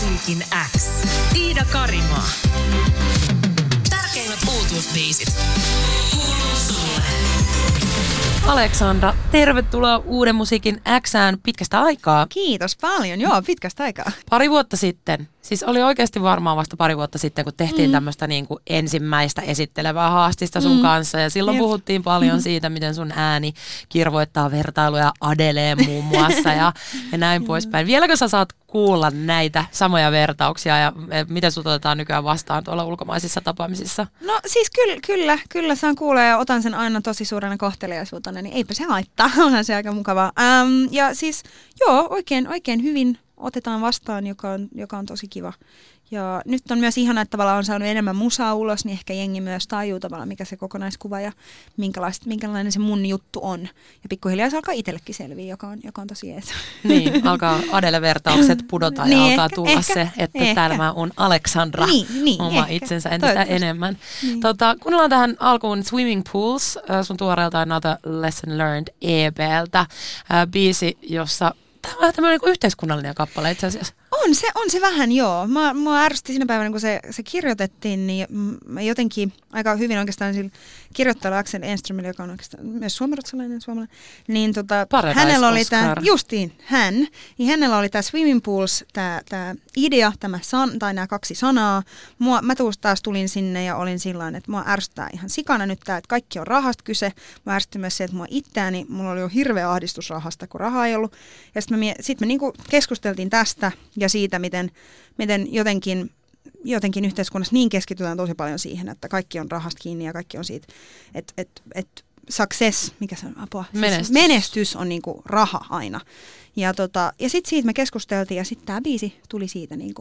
Musiikin X. Iida Karimaa. Tärkeimmät uutuusbiisit. Kuuluu sulle. Aleksandra, tervetuloa Uuden musiikin X:ään pitkästä aikaa. Kiitos paljon, joo, pitkästä aikaa. Pari vuotta sitten, siis oli oikeasti varmaan vasta pari vuotta sitten, kun tehtiin tämmöistä niin kuin ensimmäistä esittelevää haastista sun kanssa. Ja silloin puhuttiin paljon siitä, miten sun ääni kirvoittaa vertailuja Adeleen muun muassa ja näin poispäin. Vieläkö sä saat kuulla näitä samoja vertauksia ja miten sut otetaan nykyään vastaan tuolla ulkomaisissa tapaamisissa? No siis kyllä saan kuulla ja otan sen aina tosi suurena kohteliaisuutena, niin eipä se haittaa, onhan se aika mukavaa. Ja siis joo, oikein hyvin otetaan vastaan, joka on tosi kiva. Ja nyt on myös ihana, että tavallaan on saanut enemmän musaa ulos, niin ehkä jengi myös tajuu tavallaan, mikä se kokonaiskuva ja minkälainen se mun juttu on. Ja pikkuhiljaa se alkaa itsellekin selviä, joka on tosi jees. Niin, alkaa Adele-vertaukset pudota ja niin, alkaa tulla se, että täällä on Aleksandra oma itsensä entistä enemmän. Niin. Kuunnellaan tähän alkuun Swimming Pools, sun tuoreelta Another Lesson Learned EP:ltä. Biisi, jossa tämä on vähän tämmöinen niin yhteiskunnallinen kappale itse asiassa. On se vähän, joo. Mua ärsytti siinä päivänä, kun se kirjoitettiin, niin mä jotenkin aika hyvin oikeastaan sillä kirjoittajalla Axel Enströmillä, joka on oikeastaan myös suomalainen, niin hänellä oli tämä, niin hänellä oli tämä Swimming Pools, tämä idea, tai nämä kaksi sanaa. Mä taas tulin sinne ja olin sillain, että mua ärsyttää ihan sikana nyt tämä, että kaikki on rahasta kyse. Mä ärsytti myös se, että mua itseäni, mulla oli jo hirveä ahdistus rahasta, kun rahaa ei ollut. Ja sitten me niinku keskusteltiin tästä ja siitä, miten jotenkin yhteiskunnassa niin keskitytään tosi paljon siihen, että kaikki on rahasta kiinni ja kaikki on siitä, että success, mikä se on apua? Menestys on niinku raha aina. Ja sitten siitä me keskusteltiin ja sitten tämä biisi tuli siitä niinku.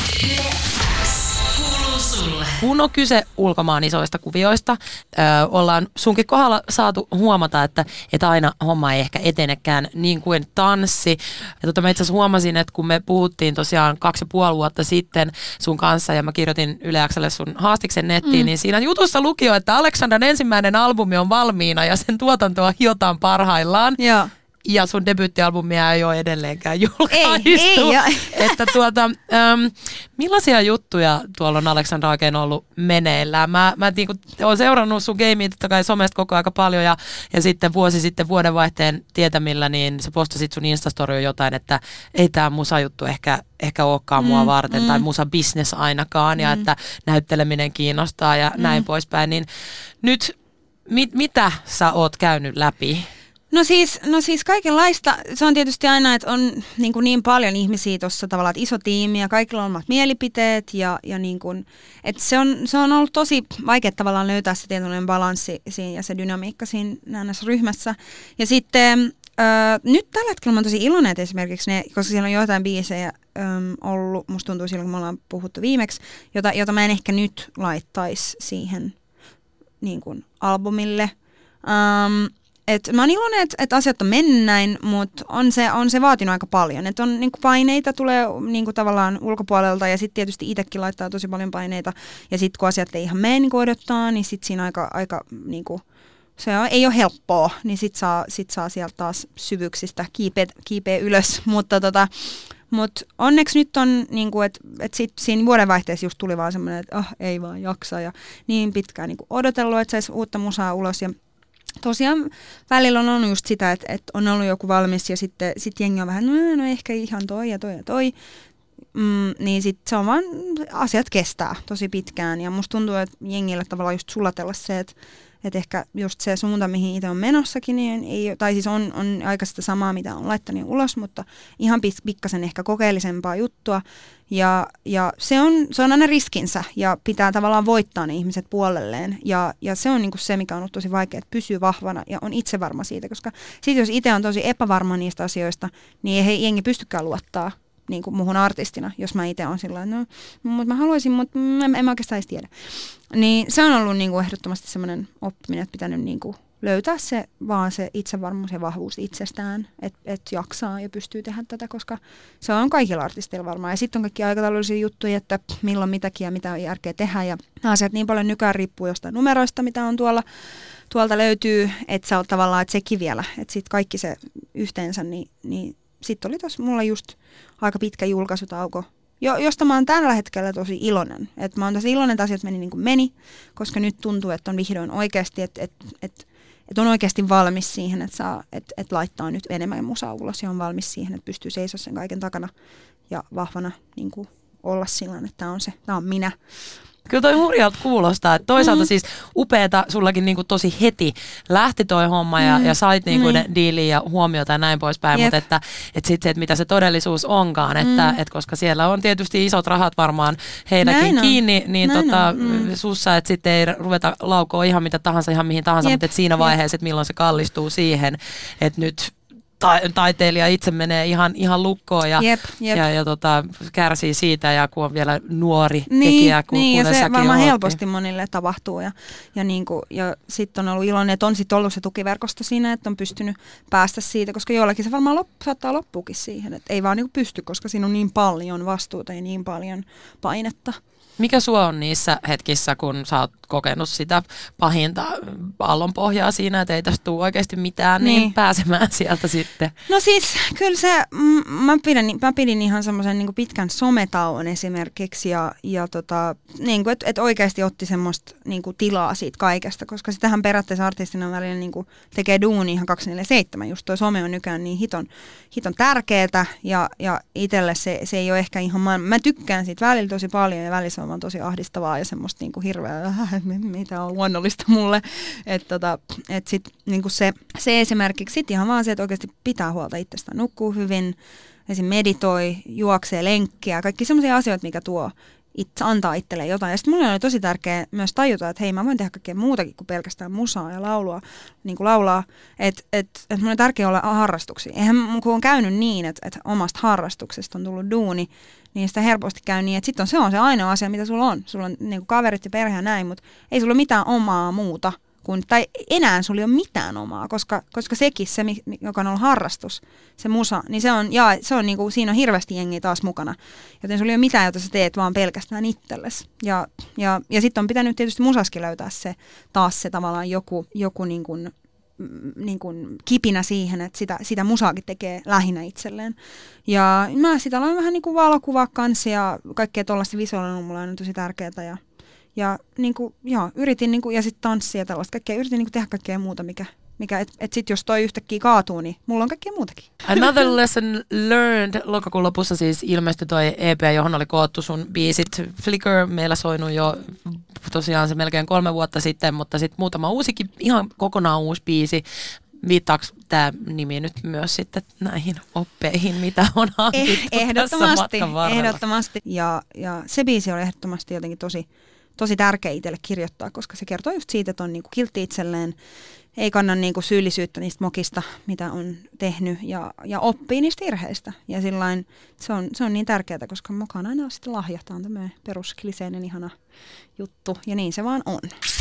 Kun on kyse ulkomaan isoista kuvioista, ollaan sunkin kohdalla saatu huomata, että aina homma ei ehkä etenekään niin kuin tanssi. Ja mä itse asiassa huomasin, että kun me puhuttiin tosiaan 2,5 vuotta sitten sun kanssa ja mä kirjoitin Yle X:lle sun haastiksen nettiin, niin siinä jutussa luki jo, että Aleksandran ensimmäinen albumi on valmiina ja sen tuotantoa hiotaan parhaillaan. Joo. Ja sun debyyttialbumia ei ole edelleenkään julkaistu. Että millaisia juttuja tuolla on Aleksandra oikein ollut meneillään? Mä oon seurannut sun gamea totta kai somesta koko aika paljon ja sitten vuosi sitten vuodenvaihteen tietämillä, niin sä postasit sun Instastoryin jotain, että ei tää musajuttu ehkä olekaan mua varten tai musa-business ainakaan ja että näytteleminen kiinnostaa ja näin poispäin. Niin nyt mitä sä oot käynyt läpi? No siis kaikenlaista. Se on tietysti aina, että on niin paljon ihmisiä tuossa tavallaan, että iso tiimi ja kaikilla on omat mielipiteet ja niin kuin, että se on ollut tosi vaikea tavallaan löytää se tietynlainen balanssi siinä ja se dynamiikka siinä näissä ryhmässä. Ja sitten nyt tällä hetkellä mä oon tosi iloinen, että esimerkiksi koska siellä on jotain biisejä ollut, musta tuntuu silloin, kun me ollaan puhuttu viimeksi, jota mä en ehkä nyt laittaisi siihen niin kuin albumille. Mä oon iloinen, että asiat on mennyt näin, mutta on se vaatinut aika paljon. Että on niinku paineita tulee niinku tavallaan ulkopuolelta ja sitten tietysti itsekin laittaa tosi paljon paineita. Ja sitten kun asiat ei ihan mene niin kuin odottaa, niin sitten siinä aika niinku, ei ole helppoa. Niin sitten saa sieltä taas syvyyksistä kiipeä ylös. Mutta onneksi nyt on, niinku, että siinä vuodenvaihteessa just tuli vaan semmoinen, että ei vaan jaksa. Ja niin pitkään niinku odotellut, että saisi uutta musaa ulos ja tosiaan välillä on ollut just sitä, että on ollut joku valmis ja sitten jengi on vähän, no ehkä ihan toi ja toi. Niin sitten se on vaan, asiat kestää tosi pitkään ja musta tuntuu, että jengille tavallaan just sulatella se, että ehkä just se suunta, mihin itse on menossakin, niin tai siis on aika sitä samaa, mitä on laittanut ulos, mutta ihan pikkasen ehkä kokeellisempaa juttua. Ja se on aina riskinsä ja pitää tavallaan voittaa ne ihmiset puolelleen. Ja se on niinku se, mikä on ollut tosi vaikea, että pysyy vahvana ja on itse varma siitä. Koska sitten jos itse on tosi epävarma niistä asioista, niin ei jengi pystykään luottaa niin kuin muuhun artistina, jos mä itse on sillä no, mutta mä haluaisin, mutta en mä oikeastaan edes tiedä. Niin se on ollut niin kuin ehdottomasti semmoinen oppiminen, että pitänyt niin kuin löytää vaan se itsevarmuus ja vahvuus itsestään, että jaksaa ja pystyy tehdä tätä, koska se on kaikilla artisteilla varmaan. Ja sitten on kaikki aikataulullisia juttuja, että milloin mitäkin ja mitä on järkeä tehdä. Ja asiat niin paljon nykyään riippuu jostain numeroista, mitä on tuolta löytyy, että sä oot tavallaan, että sekin vielä, että sitten kaikki se yhteensä, niin sitten oli tuossa mulla just aika pitkä julkaisutauko josta mä oon tällä hetkellä tosi iloinen. Että mä oon tosi iloinen, että asiat meni niin kuin meni, koska nyt tuntuu, että on vihdoin oikeasti, että on oikeasti valmis siihen, että laittaa nyt enemmän musaa ulos ja on valmis siihen, että pystyy seisoa sen kaiken takana ja vahvana niin kuin olla sillä, että tämä on minä. Kyllä toi hurjalta kuulostaa, että toisaalta siis upeeta, sullakin niinku tosi heti lähti toi homma ja sait niinku diiliä ja huomiota ja näin poispäin, mutta että sitten se, että mitä se todellisuus onkaan, että koska siellä on tietysti isot rahat varmaan heidänkin kiinni, niin sussa, että sitten ei ruveta laukoa ihan mitä tahansa, ihan mihin tahansa, mutta että siinä vaiheessa, että milloin se kallistuu siihen, että nyt taiteilija itse menee ihan lukkoon ja kärsii siitä ja kun on vielä nuori tekijä, kuten ja se säkin varmaan oot, helposti monille tapahtuu ja sitten on ollut iloinen, että on sitten ollut se tukiverkosto siinä, että on pystynyt päästä siitä, koska jollakin se varmaan saattaa loppuukin siihen, että ei vaan niinku pysty, koska siinä on niin paljon vastuuta ja niin paljon painetta. Mikä sua on niissä hetkissä, kun sä oot kokenut sitä pahinta aallonpohjaa siinä, että ei tästä tule oikeasti mitään, niin pääsemään sieltä sitten? No siis kyllä se, mä pidin ihan semmoisen niin pitkän sometauon esimerkiksi ja niin että oikeasti otti semmoista niin tilaa siitä kaikesta, koska sitähän periaatteessa artistina välillä niin tekee duuni ihan 24/7, just toi some on nykyään niin hiton tärkeetä ja itselle se ei ole ehkä ihan mä tykkään siitä välillä tosi paljon ja välissä on vaan tosi ahdistavaa ja semmoista niin hirveä, mitä on luonnollista mulle. Että sitten niin se esimerkiksi sit ihan vaan se, että oikeasti pitää huolta itsestään, nukkuu hyvin, esim. Meditoi, juoksee lenkkiä, kaikki semmoisia asioita, mikä antaa itselleen jotain. Ja sitten mulle oli tosi tärkeää myös tajuta, että hei, mä voin tehdä kaikkea muutakin kuin pelkästään musaa ja laulua, niin kuin laulaa. Että mulle on tärkeää olla harrastuksia. Eihän kun on käynyt niin, että omasta harrastuksesta on tullut duuni, niin sitä helposti käy niin, että se on se ainoa asia, mitä sulla on. Sulla on niin kuin kaverit ja perhe ja näin, mutta ei sulla ole mitään omaa muuta. Tai enää sulla ei ole mitään omaa, koska sekin, se, joka on ollut harrastus, se musa, niin se on niinku, siinä on hirveästi jengiä taas mukana. Joten sulla ei ole mitään, jota sä teet vaan pelkästään itsellesi. Ja sitten on pitänyt tietysti musaskin löytää se tavallaan joku niin kuin kipinä siihen, että sitä musaakin tekee lähinnä itselleen. Ja mä sitä aloin vähän niin kuin valokuvaa kanssa ja kaikkea tuollaista visuaalinen on mulle aina tosi tärkeää. Ja niinku, yritin niinku, ja sitten tanssia ja tällaista kaikkea, yritin niinku tehdä kaikkea muuta, mikä että sitten jos toi yhtäkkiä kaatuu, niin mulla on kaikkea muutakin. Another Lesson Learned. Lokakuun lopussa siis ilmestyi toi EP, johon oli koottu sun biisit. Flicker meillä soinut jo tosiaan se melkein 3 vuotta sitten, mutta sitten muutama uusikin, ihan kokonaan uusi biisi. Viittaako tämä nimi nyt myös sitten näihin oppeihin, mitä on hankittu tässä matkan varrella? Ehdottomasti. Ja se biisi oli ehdottomasti jotenkin tosi tärkeä itselle kirjoittaa, koska se kertoo just siitä, että on niinku kiltti itselleen, ei kanna niinku syyllisyyttä niistä mokista, mitä on tehnyt ja oppii niistä virheistä. Ja sillain se on niin tärkeää, koska moka on aina sitten lahja. Tämä on tämmöinen peruskliseinen ihana juttu ja niin se vaan on.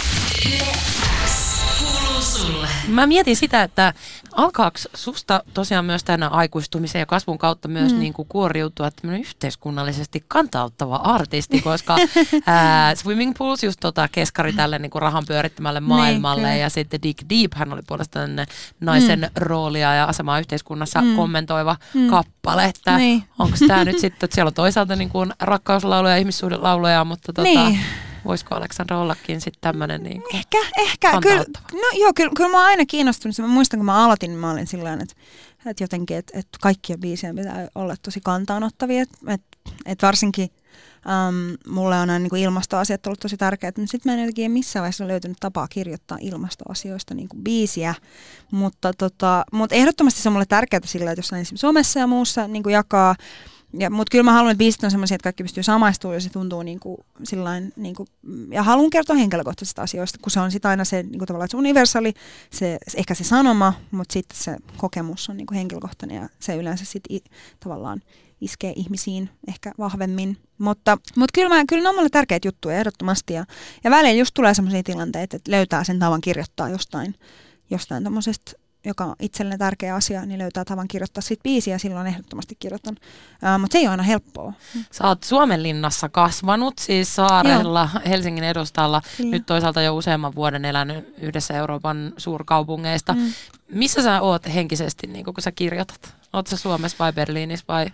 Mä mietin sitä, että alkaako susta tosiaan myös tänä aikuistumisen ja kasvun kautta myös niin kuin kuoriutua tämmöinen yhteiskunnallisesti kantauttava artisti, koska Swimming Pools just keskari tälle niin kuin rahan pyörittämälle maailmalle niin, ja sitten Dig Deep, hän oli puolestaan naisen roolia ja asemaa yhteiskunnassa kommentoiva kappale, että onko tämä nyt sitten, että siellä on toisaalta niin kuin rakkauslauluja ja ihmissuhdelauluja, mutta voisiko Aleksandra ollakin sitten tämmöinen niin Ehkä. Kyllä mä oon aina kiinnostunut. Mä muistan, kun mä aloitin, niin mä olin silleen, että jotenkin, että kaikkia biisejä pitää olla tosi kantaanottavia. Että varsinkin mulle on aina niin kuin ilmastoasiat ollut tosi tärkeät. Sitten mä en jotenkin missään vaiheessa löytynyt tapaa kirjoittaa ilmastoasioista niin kuin biisiä. Mutta ehdottomasti se on mulle tärkeää sillä, että jossain somessa ja muussa niin kuin jakaa. Mutta kyllä mä haluan, että biisit on sellaisia, että kaikki pystyy samaistumaan ja se tuntuu sillain, ja haluan kertoa henkilökohtaisista asioista, kun se on sitten aina se tavallaan se universaali, ehkä se sanoma, mutta sitten se kokemus on henkilökohtainen ja se yleensä sitten tavallaan iskee ihmisiin ehkä vahvemmin. Mutta kyllä ne on mulle tärkeitä juttuja ehdottomasti ja välillä just tulee sellaisia tilanteita, että löytää sen tavan kirjoittaa jostain tommosesta, joka on itselleni tärkeä asia, niin löytää tavan kirjoittaa siitä biisiä ja silloin ehdottomasti kirjoitan. Mutta se ei ole aina helppoa. Sä oot Suomenlinnassa kasvanut, siis saarella, Helsingin edustalla. Kyllä. Nyt toisaalta jo useamman vuoden elänyt yhdessä Euroopan suurkaupungeista. Missä sä oot henkisesti, niin kun sä kirjoitat? Oot sä Suomessa vai Berliinissä vai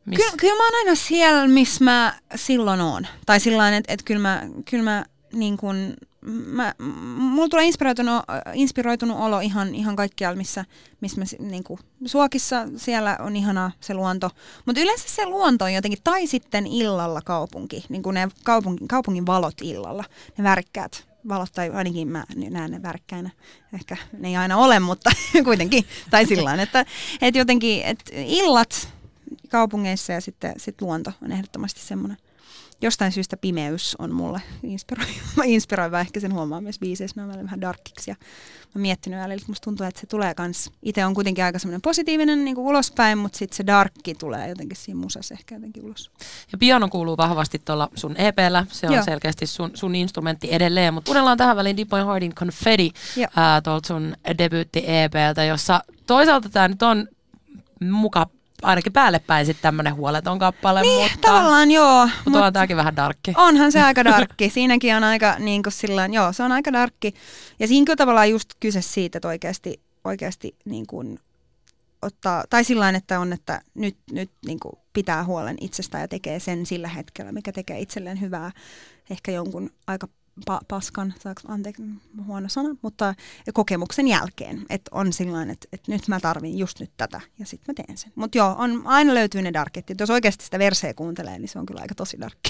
Kyllä mä oon aina siellä, missä mä silloin oon. Tai sillain, että kyllä mä niin kuin, mulla tulee inspiroitunut olo ihan kaikkialla, missä mä niin kuin, Suokissa siellä on ihanaa se luonto. Mutta yleensä se luonto on jotenkin, tai sitten illalla kaupunki, niin kuin ne kaupungin valot illalla, ne värikkäät valot, tai ainakin mä näen ne värkkäinä. Ehkä ne ei aina ole, mutta kuitenkin. Tai sillain, että jotenkin, että illat kaupungeissa ja sitten luonto on ehdottomasti semmoinen. Jostain syystä pimeys on mulle inspiroiva. Ehkä sen huomaa myös biiseissä, ne on vähän darkiksi. Ja mä oon miettinyt välillä, että musta tuntuu, että se tulee kans. Itse on kuitenkin aika semmoinen positiivinen niin kuin ulospäin, mutta sitten se darkki tulee jotenkin siinä musassa ehkä jotenkin ulos. Ja piano kuuluu vahvasti tuolla sun EP:llä. Se on selkeästi sun instrumentti edelleen. Mutta kuunnellaan tähän väliin Deep My Heartin Confetti tuolta sun debyytti-EP:ltä, jossa toisaalta tämä nyt on muka ainakin päälle päin sitten tämmönen huoleton kappale, niin, mutta tavallaan joo. Mutta on tämäkin vähän darkki. Onhan se aika darkki. Siinäkin on aika niin kuin sillain, joo, se on aika darkki. Ja siinä kyllä tavallaan just kyse siitä, että oikeasti niin kuin ottaa, tai sillain, että on, että nyt niin kuin pitää huolen itsestään ja tekee sen sillä hetkellä, mikä tekee itselleen hyvää. Ehkä jonkun aika paskan, anteeksi, huono sana, mutta kokemuksen jälkeen, että on sillain, että nyt mä tarvin just nyt tätä ja sitten mä teen sen. Mutta joo, aina löytyy ne darkit. Jos oikeasti sitä verseä kuuntelee, niin se on kyllä aika tosi darkki.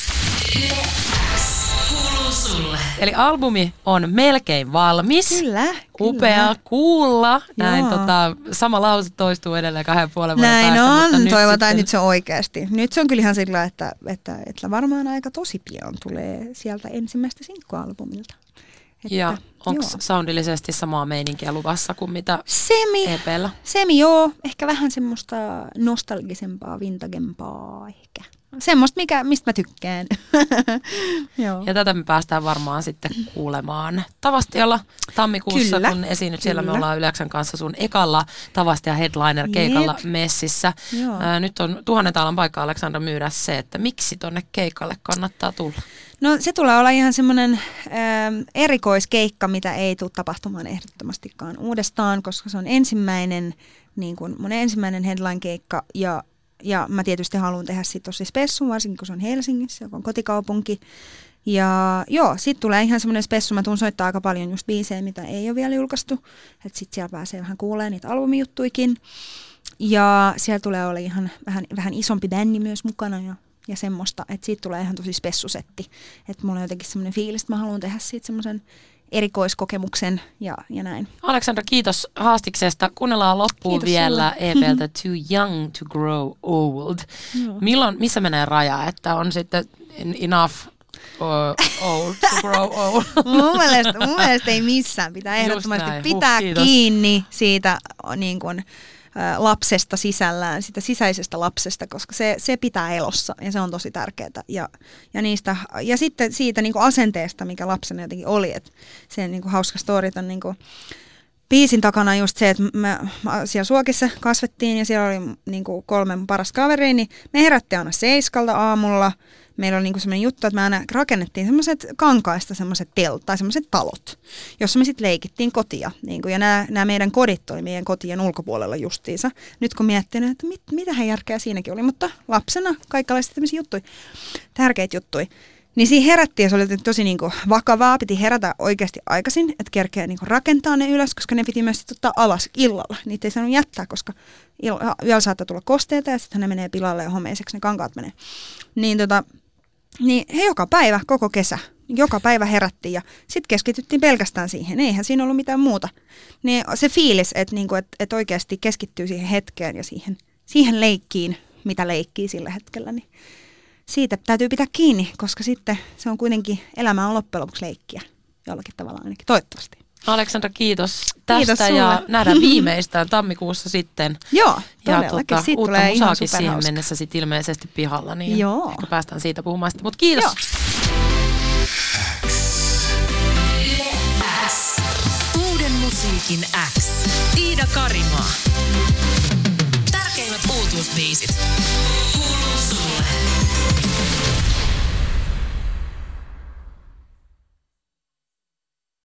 Eli albumi on melkein valmis. Kyllä. Upea kuulla. Näin sama lause toistuu edelleen 2,5 vuoden näin päästä. On, mutta toivotaan, että nyt se on oikeasti. Nyt se on kyllä ihan sillä, että varmaan aika tosi pian tulee sieltä ensimmäistä sinkkualbumilta. Ja onko soundillisesti samaa meininkiä luvassa kuin mitä EP:llä? Semi joo, ehkä vähän semmoista nostalgisempaa, vintagempaa ehkä. Semmoista, mistä mä tykkään. Joo. Ja tätä me päästään varmaan sitten kuulemaan Tavastialla tammikuussa, kun esiinnyt siellä. Me ollaan Yleksan kanssa sun ekalla Tavastia Headliner-keikalla messissä. Nyt on 1000 taalan paikka, Aleksandra, myydä se, että miksi tonne keikalle kannattaa tulla? No se tulee olla ihan semmoinen erikoiskeikka, mitä ei tule tapahtumaan ehdottomastikaan uudestaan, koska se on mun ensimmäinen headline-keikka ja mä tietysti haluan tehdä siitä tosi spessun, varsinkin kun se on Helsingissä, joka on kotikaupunki. Ja joo, sit tulee ihan semmoinen spessu. Mä tuun soittaa aika paljon just biisejä, mitä ei ole vielä julkaistu. Että sit siellä pääsee vähän kuulemaan niitä albumijuttuikin. Ja siellä tulee olla ihan vähän isompi bändi myös mukana ja semmoista. Että siitä tulee ihan tosi spessusetti. Että mulla on jotenkin semmoinen fiilis, että mä haluan tehdä siitä semmoisen erikoiskokemuksen ja näin. Aleksandra, kiitos haastiksesta. Kuunnellaan loppuun vielä EP:ltä Too Young to Grow Old. Missä menee raja, että on sitten enough old to grow old? Mun mielestä ei missään. Pitää ehdottomasti pitää kiinni siitä niin kuin, lapsesta sisällään, sitä sisäisestä lapsesta, koska se pitää elossa ja se on tosi tärkeää. Ja sitten siitä niin kuin asenteesta, mikä lapsena jotenkin oli, että se niin kuin hauska story on niin kuin biisin takana just se, että me siellä Suokissa kasvettiin ja siellä oli niin kuin 3 paras kaveria, niin me herättiin aina 7 aamulla. Meillä oli niinku semmoinen juttu, että me aina rakennettiin semmoiset kankaista semmoiset tai semmoiset talot, jossa me sitten leikittiin kotia. Niinku, ja nämä meidän kodit oli meidän kotien ulkopuolella justiinsa. Nyt kun miettii, että mitähän järkeä siinäkin oli, mutta lapsena kaikenlaisia tämmöisiä juttuja, tärkeitä juttuja. Niin siinä herättiin ja se oli tosi niinku vakavaa, piti herätä oikeasti aikaisin, että kerkeä niinku rakentaa ne ylös, koska ne piti myös ottaa alas illalla. Niitä ei saanut jättää, koska yöllä saattaa tulla kosteita ja sitten ne menee pilalle ja homeiseksi ne kankaat menee. Niin he joka päivä, koko kesä, joka päivä herättiin ja sitten keskityttiin pelkästään siihen. Eihän siinä ollut mitään muuta. Niin se fiilis, että niinku, et oikeasti keskittyy siihen hetkeen ja siihen leikkiin, mitä leikkii sillä hetkellä, niin siitä täytyy pitää kiinni, koska sitten se on kuitenkin, elämä on loppujen lopuksi leikkiä jollakin tavalla ainakin, toivottavasti. Aleksandra, kiitos tästä ja nähdään viimeistään tammikuussa sitten. Joo, ja todellakin. Siitä uutta tulee ihan musaakin siihen mennessä sit ilmeisesti pihalla, niin ehkä päästään siitä puhumaan sitten. Mutta kiitos. Uuden musiikin X. Iida Karimaa. Tärkeimmät uutuusbiisit. Kuuluu sulle.